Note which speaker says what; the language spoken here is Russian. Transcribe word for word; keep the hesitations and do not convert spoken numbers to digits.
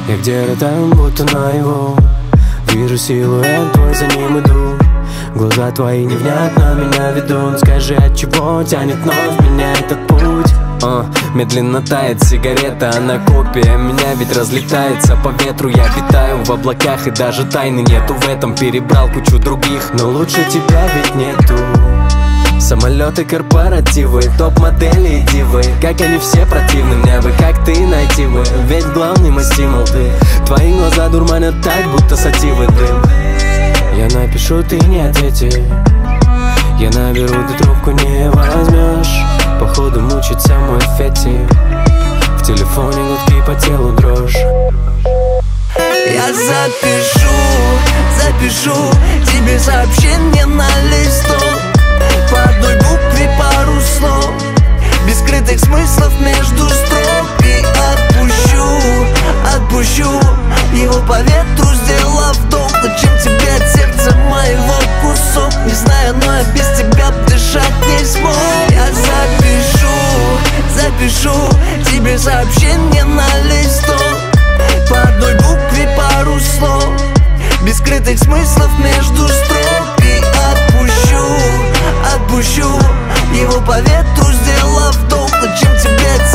Speaker 1: Я где-то там, будто наяву, вижу силуэт твой, за ним иду. Глаза твои невнятно меня ведут. Скажи, от чего тянет вновь меня этот путь? Uh, медленно тает сигарета, она копия меня ведь разлетается по ветру. Я витаю в облаках и даже тайны нету в этом. Перебрал кучу других, но лучше тебя ведь нету. Самолеты, корпоративы, топ-модели и дивы, как они все противны мне, вы как ты найти вы. Ведь главный мой стимул ты. Твои глаза дурманят так, будто сативы дым. Я напишу, ты не ответи. Я наберу, ты трубку не возьмешь. Походу мучится мой фетик. В телефоне гудки, по телу дрожь.
Speaker 2: Я запишу, запишу тебе сообщение на листок. По одной букве пару слов, без скрытых смыслов между строк. И отпущу, отпущу его по ветру, сделав вдох. Зачем тебе от сердца моего кусок? Не знаю, но я без тебя дышать не смог. Я запишу, запишу тебе сообщение на листок. По одной букве пару слов, без скрытых смыслов между строк. И отпущу, отпущу его по ветру, сделав вдох. Зачем тебе от